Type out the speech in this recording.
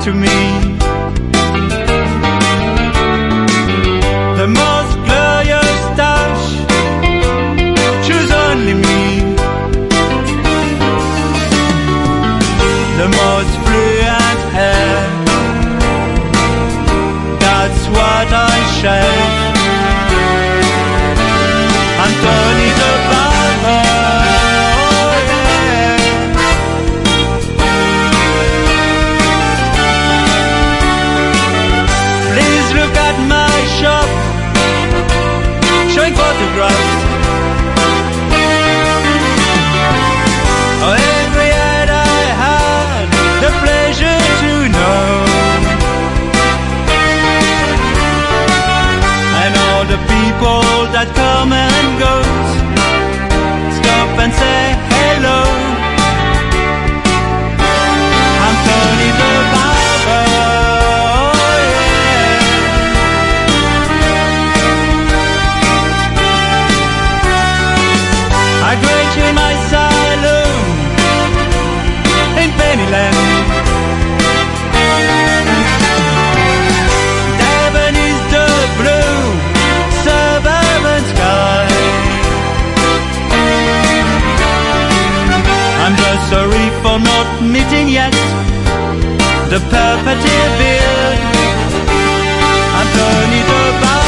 to me. The most glorious touch, choose only me. The most fluent hair, that's what I share. Anthony the barber, oh yeah. Please look at my shop, showing photographs. Oh, every ad I had the pleasure to know, and all the people that come and go stop and say hello. I'm Tony the barber, oh yeah. I greet you in my saloon in Pennyland. Devon is the blue suburban sky. I'm just sorry for not meeting yet the purple beard. I'm Tony the barber.